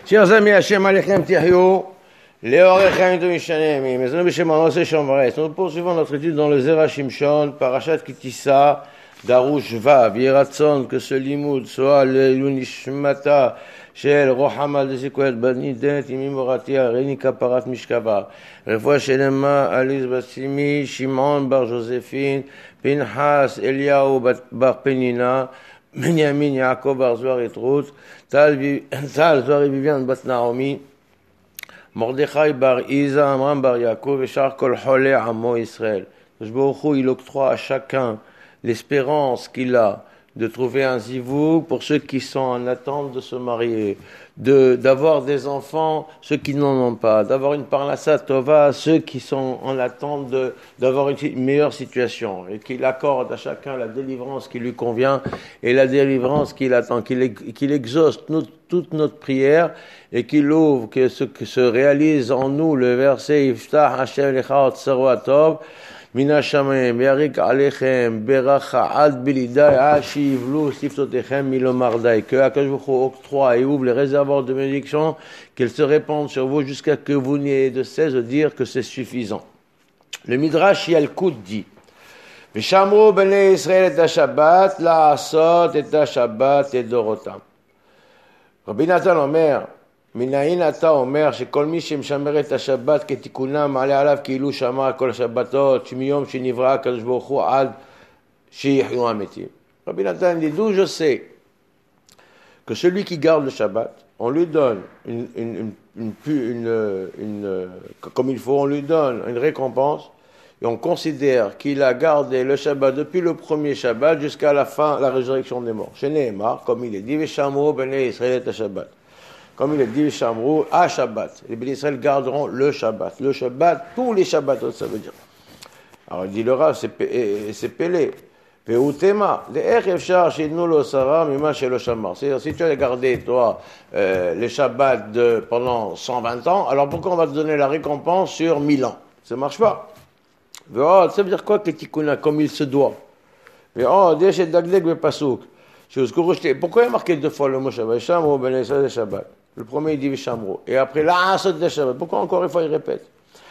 Chers amis, Hachem Alechem Tihyou, Léorechem Tomishanem, Mesonu B'Shem Anose Shomres. Nous poursuivons notre étude dans le Zera Shimshon, Parashat Kitissa, Darush Vav, Yeratzon, que ce limoud soit le Lunishmata, Shel Rohama de Zikoet Banidet, Imimoratia, Renika Parat Mishkaba, Refoua Shelema, Alice Bassimi, Shimon Bar Joséphine, Pinhas, Eliaou Bar Penina, Benyamin Yaakov Bar Zohar et Ruth, Tal Zohar et Viviane Bat Naomi, Mordechai Bar Isa, Amram Bar Yaakov, et Char Kol Cholé Amo Israël. Il octroie à chacun l'espérance qu'il a de trouver un zivouk pour ceux qui sont en attente de se marier, d'avoir des enfants, ceux qui n'en ont pas, d'avoir une parnassa tova, ceux qui sont en attente d'avoir une meilleure situation, et qu'il accorde à chacun la délivrance qui lui convient et la délivrance qu'il attend, qu'il exauce toute notre prière et qu'il ouvre, que se réalise en nous le verset Iftah Hashem Lecha Otsaro Tov Mina Shamayim, Yarik Alechem, Beracha, Ad Bilidai, Ashivlu, Siftotechem, Milomardai, que Akash Baruch Hu octroie et ouvre les réservoirs de bénédiction, qu'elles se répandent sur vous jusqu'à que vous n'ayez de cesse de dire que c'est suffisant. Le Midrash Yalkut dit, Veshamru Bnei Israël et Shabbat, la Asot et Shabbat et Dorotam. Rabbi Nathan Omer, מנין אתה אומר שכל מי שמשמר את השבת כתיקונם מעלה עליו כאילו שמר כל השבתות שמיום שנברא הקדוש ברוך הוא עד שיחיו המתים. Rabbi Nathan dit, d'où je sais que celui qui garde le Shabbat, on lui donne comme il faut, on lui donne une récompense et on considère qu'il a gardé le Shabbat depuis le premier Shabbat jusqu'à la fin, la résurrection des morts. Chez Nehemar, comme il est dit, Veshamru bnei Israël et Shabbat. Comme il est dit, Shamru à Shabbat. Les bénis Israël garderont le Shabbat. Le Shabbat, tous les Shabbats, ça veut dire. Alors il dit le Rav, c'est Pélé. Ve'utema, le'ech efshar she'idnu lo sara mima she'lo shamar. C'est-à-dire, si tu as gardé, toi, les Shabbats pendant 120 ans, alors pourquoi on va te donner la récompense sur 1000 ans? Ça ne marche pas. Ve'od, ça veut dire quoi, ketikuna, comme il se doit? Ve'od, yesh et dagdeg ve'pasuk. Pourquoi il y a marqué deux fois le mot Shabbat? Shamru bnei Israël et Shabbat. Le premier, il dit Shamru. Et après, la Asot de Shabbat. Pourquoi encore une fois il répète?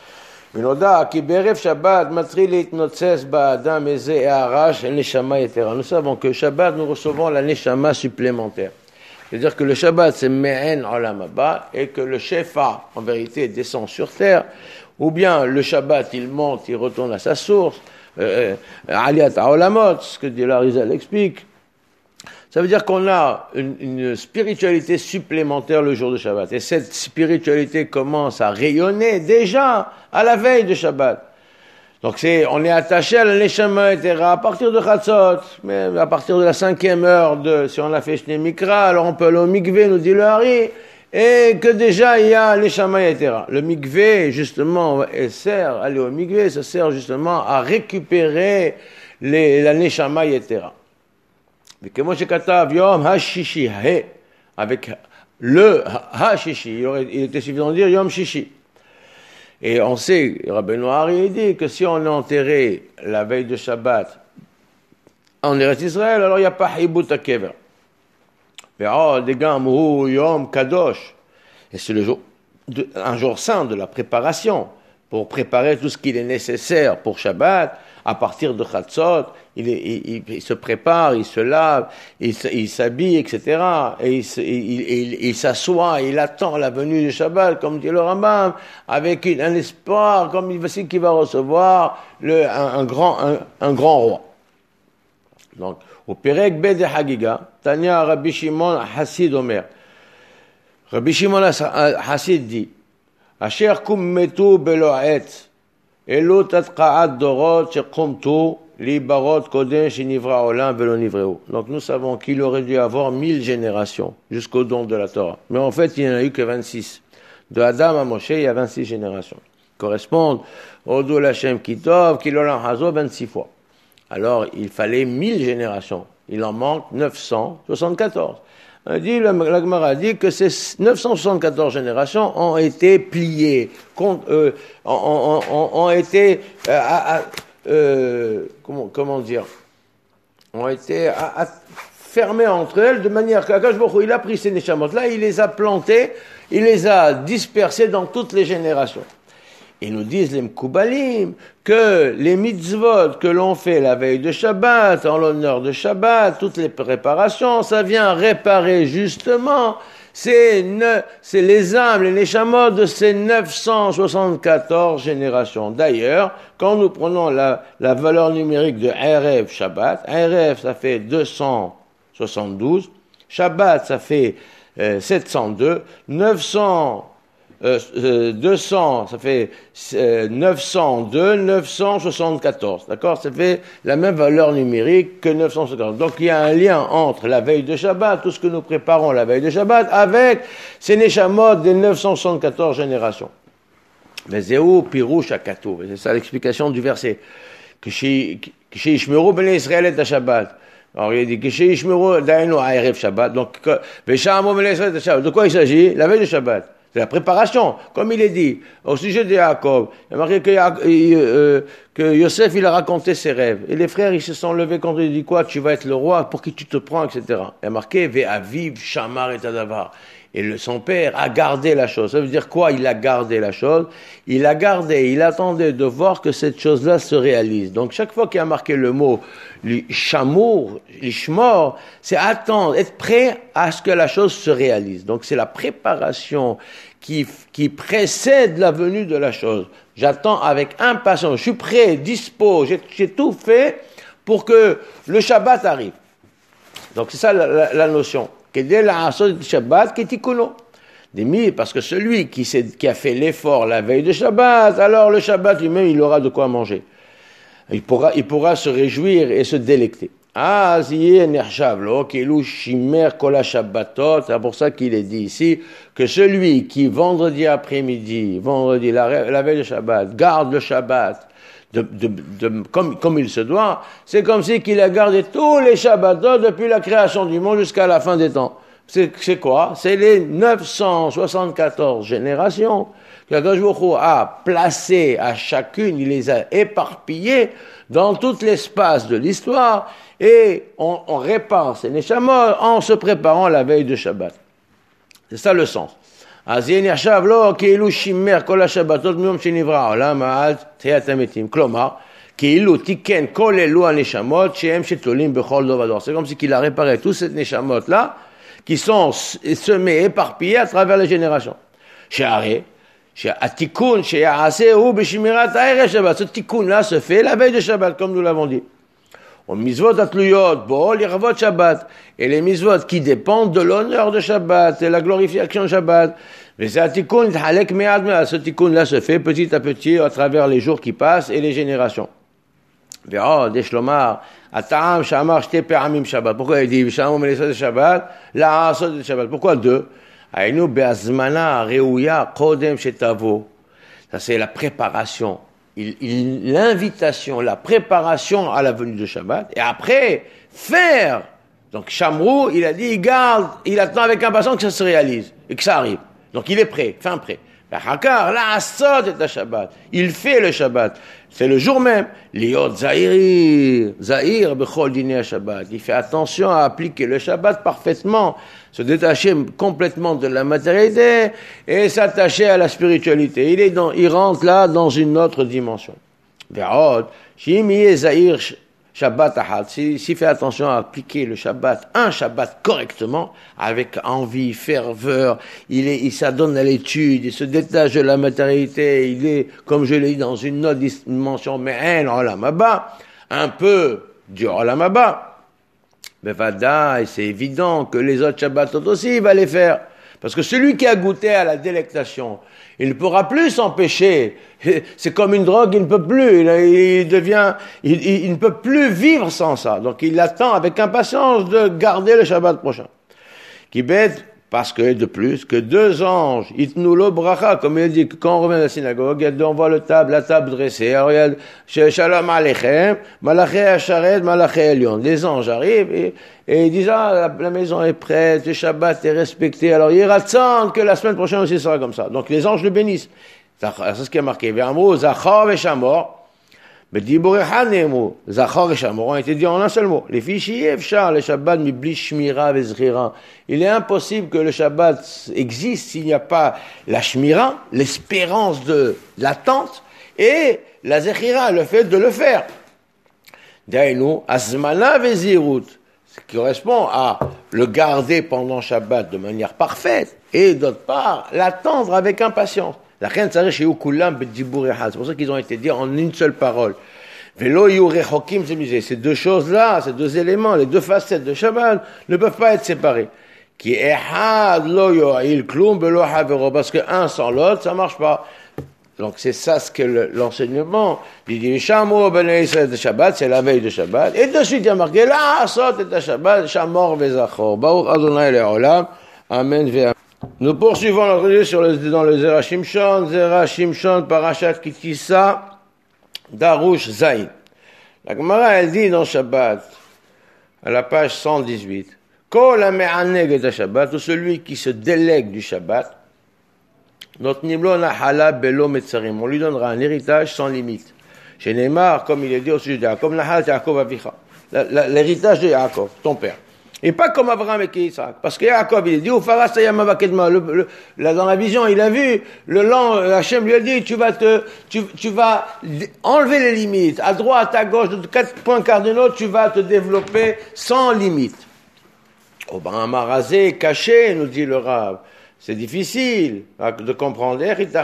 Nous savons que Shabbat, nous recevons la Neshama supplémentaire. C'est-à-dire que le Shabbat, c'est Me'en Olam Haba, et que le Shefa, en vérité, descend sur terre. Ou bien, le Shabbat, il monte, il retourne à sa source. Aliyat Olamot, ce que Arizal explique. Ça veut dire qu'on a une spiritualité supplémentaire le jour de Shabbat. Et cette spiritualité commence à rayonner déjà à la veille de Shabbat. Donc on est attaché à la Neshama Etera à partir de Chatzot, mais à partir de la 5e heure si on a fait Shnei Mikra, alors on peut aller au Mikvé, nous dit le Hari, et que déjà il y a Neshama Etera. Le Mikvé, justement, aller au Mikvé, ça sert justement à récupérer la Neshama Etera. וכמו שכתב יום השישי, avec le השישי, il était suffisant de dire יום שישי. Et on sait, Rabbeinu Hari dit que si on est enterré la veille de Shabbat en Eretz Israël, alors il n'y a pas hibut hakever. ועוד גם הוא יום קדוש. Et c'est un jour saint de la préparation, pour préparer tout ce qu'il est nécessaire pour Shabbat. À partir de Chatzot, il se prépare, il se lave, il s'habille, etc. Et il s'assoit, il attend la venue du Shabbat, comme dit le Rambam, avec un espoir, comme il sait qu'il va recevoir un grand roi. Donc, au Perek Bed Hagiga, Tanya Rabbi Shimon Hassid Omer. Rabbi Shimon Hassid dit, Asher kum metu belo'et, Elo tatqa'at dorot shequmtu libarot kodem shenivra olam velo nivreu. Donc nous savons qu'il aurait dû avoir 1000 générations jusqu'au don de la Torah. Mais en fait, il n'y en a eu que 26. De Adam à Moshe, il y a 26 générations. Correspondent au Dol Hashem Kitov, Kilolam Hazo, 26 fois. Alors, il fallait 1000 générations. Il en manque 974. La Gemara dit que ces 974 générations ont été pliées, ont été, comment dire, ont été fermées entre elles, de manière qu'Akadosh Baruch Hu, il a pris ces neshamot-là, il les a plantées, il les a dispersées dans toutes les générations. Ils nous disent les Mkoubalim que les mitzvot que l'on fait la veille de Shabbat, en l'honneur de Shabbat, toutes les préparations, ça vient réparer justement c'est les âmes, les neshamot de ces 974 générations. D'ailleurs, quand nous prenons la valeur numérique de Erev Shabbat, Erev ça fait 272, Shabbat ça fait 702, 200, ça fait 902, 974, d'accord? Ça fait la même valeur numérique que 974. Donc il y a un lien entre la veille de Shabbat, tout ce que nous préparons la veille de Shabbat, avec ces neshamot des 974 générations. Mais Zéou, Pirouche, Akatou, c'est ça l'explication du verset. Que chez Ishmeru, ben Israël est à Shabbat. Alors il dit que chez Ishmeru, Dainu, à Erev Shabbat. Donc, Veshamu, ben Israël est à Shabbat. De quoi il s'agit? La veille de Shabbat. C'est la préparation, comme il est dit au sujet de Jacob. Il y a marqué que Yosef il a raconté ses rêves et les frères ils se sont levés contre lui. Il dit quoi? Tu vas être le roi, pour qui tu te prends, etc. Il y a marqué Ve'aviv Shamar et Tadavar. Et son père a gardé la chose. Ça veut dire quoi? Il a gardé la chose. Il a gardé, il attendait de voir que cette chose-là se réalise. Donc chaque fois qu'il y a marqué le mot Shamour, Ishmor, c'est attendre, être prêt à ce que la chose se réalise. Donc c'est la préparation qui précède la venue de la chose. J'attends avec impatience, je suis prêt, dispo, j'ai tout fait pour que le Shabbat arrive. Donc c'est ça la notion. Parce que celui qui a fait l'effort la veille de Shabbat, alors le Shabbat lui-même il aura de quoi manger. Il pourra se réjouir et se délecter. C'est pour ça qu'il est dit ici que celui qui vendredi après-midi, la veille de Shabbat, garde le Shabbat comme il se doit, c'est comme si qu'il a gardé tous les Shabbatot depuis la création du monde jusqu'à la fin des temps. C'est quoi? C'est les 974 générations qu'Akadosh Baruch Hu a placées à chacune, il les a éparpillées dans tout l'espace de l'histoire et on répare ces neshamot en se préparant la veille de Shabbat. C'est ça le sens. כלומר, כאילו תיקן כל אלו הנשמות שהם שתולים בכל דור ודור. C'est comme si qu'il a réparé tous ces neshamot là qui sont semés, éparpillés à travers les générations. שהרי שהתיקון שיעשה הוא בשמירת הערב שבת. Ce תיקון là se fait la veille de Shabbat comme nous l'avons dit. ומצוות התלויות בו לרבות שבת. Et les mitzvot qui dépendent de l'honneur de Shabbat et la glorification de Shabbat. וזה התיקון מתחלק מעט מעט. Ce תיקון là se fait petit à petit à travers les jours qui passent et les générations. ועוד יש לומר, הטעם שאמר שתי פעמים שבת. pourquoi il dit ושמעו מלעשות שבת לעשות את שבת? pourquoi deux? היינו בהזמנה ראויה קודם שתבוא. Ça c'est la préparation. L'invitation, la préparation à la venue de Shabbat, et après, faire. Donc, Shamrou, il a dit, il garde, il attend avec impatience que ça se réalise, et que ça arrive. Donc, il est prêt, fin prêt. Hakar, la asod est à Shabbat. Il fait le Shabbat. C'est le jour même. Liot Zahir, bechol dîner à Shabbat. Il fait attention à appliquer le Shabbat parfaitement, se détacher complètement de la matérialité et s'attacher à la spiritualité. Il rentre là dans une autre dimension. Ve'od, shim yeh Zahir Shabbat ahad. S'il fait attention à appliquer le Shabbat, un Shabbat correctement, avec envie, ferveur, il s'adonne à l'étude, il se détache de la matérialité, il est, comme je l'ai dit, dans une autre dimension, mais olam haba, un peu du olam haba. Bevada, et c'est évident que les autres Shabbatot aussi, il va les faire. Parce que celui qui a goûté à la délectation, il ne pourra plus s'empêcher. C'est comme une drogue, il ne peut plus. Il ne peut plus vivre sans ça. Donc il attend avec impatience de garder le Shabbat prochain. Qui bête, parce que de plus, que deux anges, itnulo bracha, comme il dit, quand on revient à la synagogue, on voit la table dressée. Alors il y a Shalom Aleichem, Malaché Asharet, Malaché Elion. Les anges arrivent et ils disent, la maison est prête, le Shabbat est respecté. Alors il rattend que la semaine prochaine aussi sera comme ça. Donc les anges le bénissent. C'est ce qui est marqué. Ve'amru, Zachor ve'Shamor, בדיבור אחד נאמרו, זכר ושמור, a été dit en un seul mot. Les fichiers אפשר לשבת מבלי שמירה וזכירה. Il est impossible que le Shabbat existe s'il n'y a pas la shmira, l'espérance de l'attente, et la zechira, le fait de le faire. Daïnou, azmana vezirut, ce qui correspond à le garder pendant Shabbat de manière parfaite, et d'autre part, l'attendre avec impatience. La reine s'arrête chez Ukulam b'dibour echad. C'est pour ça qu'ils ont été dit en une seule parole. Velo yu rechokim zemisé. Ces deux choses-là, ces deux éléments, les deux facettes de Shabbat ne peuvent pas être séparés. Qui echad lo yo'il klum belo havero. Parce que un sans l'autre, ça marche pas. Donc c'est ça ce que l'enseignement. Il dit Shamo ben Israël de Shabbat, c'est la veille de Shabbat. Et de suite il y a marqué la asot et Shabbat, Shamor vezachor. Baruch Adonai le'olam. Amen ve'amen. Nous poursuivons notre livre dans le Zera Shimshon, Parashat Kitissa, Darush Zayin. La Gemara, elle dit dans Shabbat, à la page 118, Kol ha'me'aneg et Shabbat, ou celui qui se délègue du Shabbat, notnim lo nahala belo metzarim, on lui donnera un héritage sans limite. Chez Neymar, comme il est dit au sujet de Yaakov, nahal Yaakov avicha, l'héritage de Yaakov, ton père. Et pas comme Abraham et Isaac. Parce que Yaakov, il est dit, là, dans la vision, il a vu, Hachem lui a dit, tu vas enlever les limites. À droite, à gauche, de 4 points cardinaux, tu vas te développer sans limite. Oh, ben, marazé, caché, nous dit le Rav. C'est difficile de comprendre.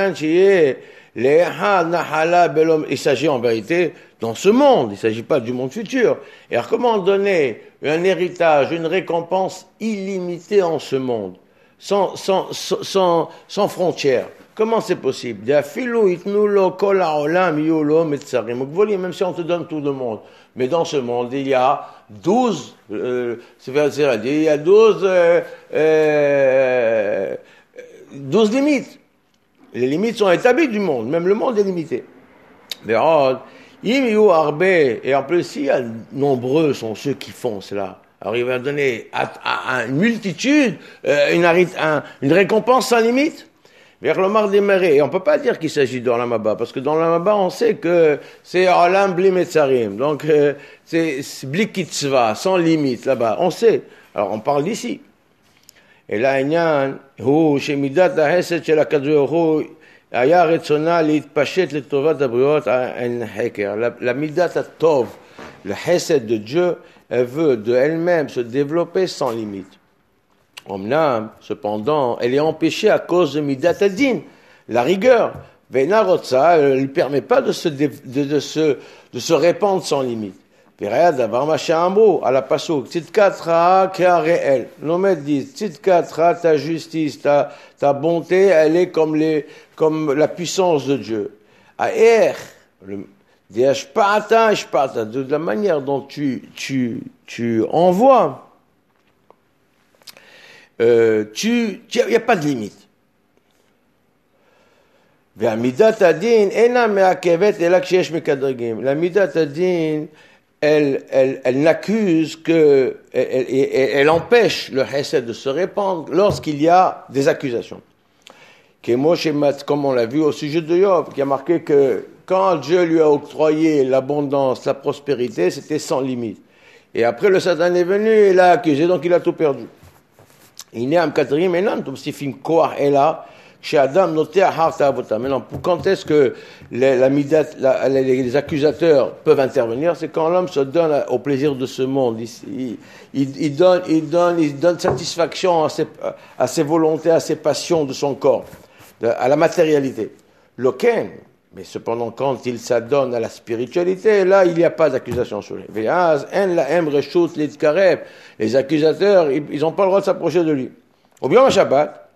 Il s'agit en vérité dans ce monde, il ne s'agit pas du monde futur. Et alors comment donner un héritage, une récompense illimitée en ce monde, sans frontières? Comment c'est possible? Même si on te donne tout le monde. Mais dans ce monde, il y a 12, il y a 12 limites. Les limites sont établies du monde, même le monde est limité. Et en plus, si nombreux sont ceux qui font cela, alors il va donner à une multitude une récompense sans limite. Vers le mar des marées. Et on ne peut pas dire qu'il s'agit d'Olam Haba, parce que dans Olam Haba, on sait que c'est Olam Bli Metzarim. Donc, c'est Bli Kitzva, sans limite, là-bas. On sait. Alors, on parle d'ici. Et là, hu shemidat ha'hesed shel HaKadosh Baruch Hu haya retzona litpashet letovat habriot en heker. La midat tov, le hesed de Dieu, elle veut de elle-même se développer sans limite. Omnam, cependant, elle est empêchée à cause de midat adin, la rigueur. Veina rotza, elle ne lui permet pas de se répandre sans limite. Perayad avar machambo à la pasuk tzidkatra ke'areel. Nos maîtres disent tzidkatra, ta justice, ta bonté, elle est comme la puissance de Dieu. Aer, de la manière dont tu envoies. Il n'y a pas de limite. La midat adin, elle n'accuse que, elle empêche le hesed de se répandre lorsqu'il y a des accusations. Comme on l'a vu au sujet de Job, qui a marqué que quand Dieu lui a octroyé l'abondance, la prospérité, c'était sans limite. Et après le Satan est venu, il l'a accusé, donc il a tout perdu. Maintenant, quand est-ce que les accusateurs peuvent intervenir? C'est quand l'homme se donne au plaisir de ce monde. Il donne satisfaction à ses volontés, à ses passions de son corps, à la matérialité. Loken, mais cependant, quand il s'adonne à la spiritualité, là, il n'y a pas d'accusation sur lui. Les accusateurs, ils n'ont pas le droit de s'approcher de lui. Au bien, le Shabbat,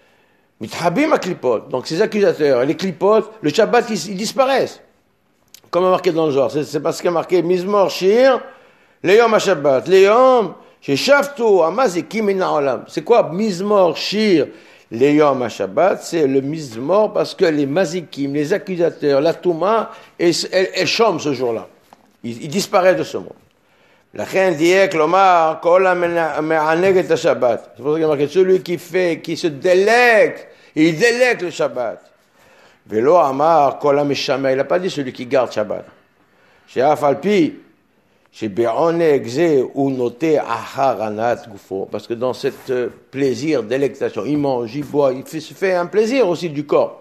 donc ces accusateurs, les clipotes, le Shabbat, ils disparaissent. Comme marqué dans le genre. C'est parce qu'il y a marqué Mizmor Shir, Leyom HaShabbat, Leyom, Sheshaftu, Amazikim Olam. C'est quoi Mizmor Shir, Leyom HaShabbat? C'est le Mizmor parce que les Mazikim, les accusateurs, la Touma, elles chôment ce jour-là. Ils disparaissent de ce monde. La reine dit Klomar, Kol ha'me'aneg et Shabbat. C'est pour ça qu'il y a marqué celui qui se délègue, il délègue le Shabbat. Velo Amar, Kol ha'meshameh. Il n'a pas dit celui qui garde Shabbat. Chez Afalpi, chez Béone Exé ou noté Aharanat Goufo, parce que dans cet plaisir, délectation, il mange, il boit, il se fait un plaisir aussi du corps.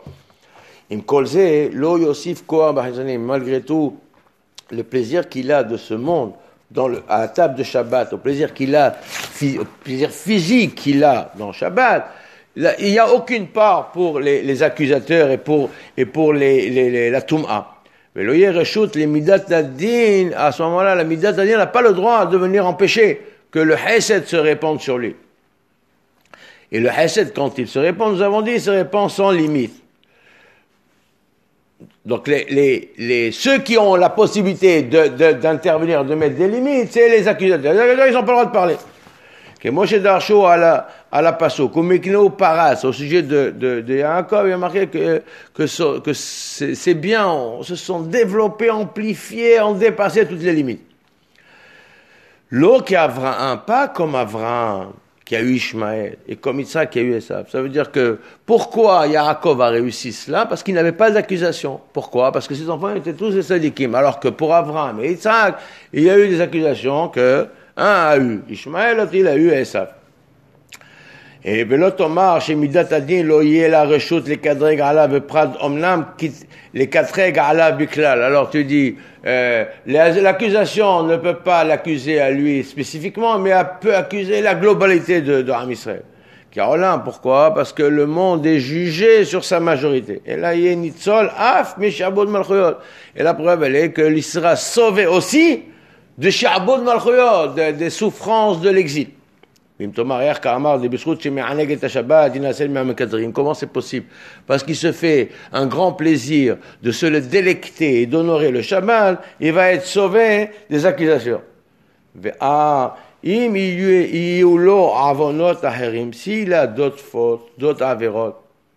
Malgré tout, le plaisir qu'il a de ce monde, à la table de Shabbat, au plaisir qu'il a, au plaisir physique qu'il a dans Shabbat, il n'y a aucune part pour les accusateurs et pour la Toum'a. Mais l'oyer rechute les midat ad-din, à ce moment-là, la midat ad-din n'a pas le droit de venir empêcher que le hesed se répande sur lui. Et le hesed, quand il se répand, nous avons dit, il se répand sans limite. Donc ceux qui ont la possibilité d'intervenir, de mettre des limites, c'est les accusateurs. Les accusateurs, ils n'ont pas le droit de parler. Que Moshe Darsho à la Passo, comme Mekino Paras, au sujet de Yaakov, il a marqué que c'est bien, se sont développés, amplifiés, ont dépassé toutes les limites. L'eau qui a Avraham, pas comme Avraham, qui a eu Ishmaël, et comme Isaac qui a eu Esav. Ça veut dire que, pourquoi Yaakov a réussi cela? Parce qu'il n'avait pas d'accusation. Pourquoi? Parce que ses enfants étaient tous des sadikim. Alors que pour Avraham et Isaac, il y a eu des accusations que un a eu Ishmaël, l'autre il a eu Esav. Et Belotomar, chez Midat Adin, l'oyer la rechute, les kadreg alav prad omnam, les kadreg alav biklal. Alors tu dis, l'accusation ne peut pas l'accuser à lui spécifiquement, mais elle peut accuser la globalité de Am Israël. Caroline, pourquoi? Parce que le monde est jugé sur sa majorité. Et là, il y a Nitzol, Af, Mishabod Malchuyot. Et la preuve, elle est qu'il sera sauvé aussi de Shabod Malchuyot, des souffrances de l'exil. Comment c'est possible? Parce qu'il se fait un grand plaisir de se le délecter et d'honorer le Shabbat, il va être sauvé des accusations. S'il a d'autres fautes, d'autres avérotes,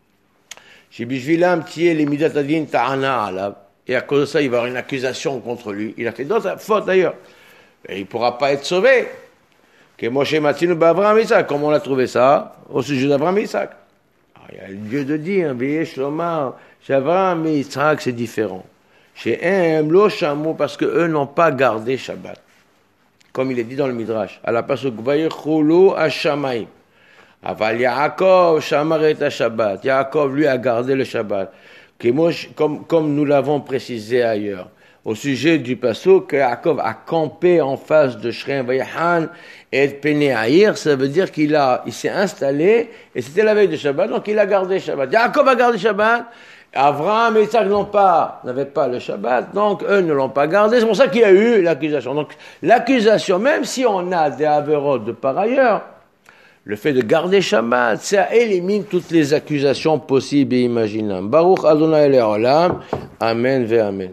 et à cause de ça, il va y avoir une accusation contre lui. Il a fait d'autres fautes d'ailleurs. Et il ne pourra pas être sauvé. Que Moshe Matzinu b'Avraham Isaac, comme on a trouvé ça au sujet d'Avraham et Isaac. Il y a lieu de dire, V'yesh lomar, chez Avraham et Isaac c'est différent. Chez Em, lo shamu, parce que eux n'ont pas gardé Shabbat. Comme il est dit dans le Midrash. À la pasuk Vayechulu Hashamayim. Aval Yaakov shamaret Shabbat. Yaakov lui a gardé le Shabbat. Comme nous l'avons précisé ailleurs. Au sujet du pasuk que Yaakov a campé en face de Shrem Vayahan et de Penéaïr, ça veut dire il s'est installé, et c'était la veille de Shabbat, donc il a gardé Shabbat. Yaakov a gardé Shabbat, Avraham et Isaac n'avaient pas le Shabbat, donc eux ne l'ont pas gardé, c'est pour ça qu'il y a eu l'accusation. Donc l'accusation, même si on a des avérotes de par ailleurs, le fait de garder Shabbat, ça élimine toutes les accusations possibles et imaginables. Baruch Adonai Le'olam, Amen ve Amen.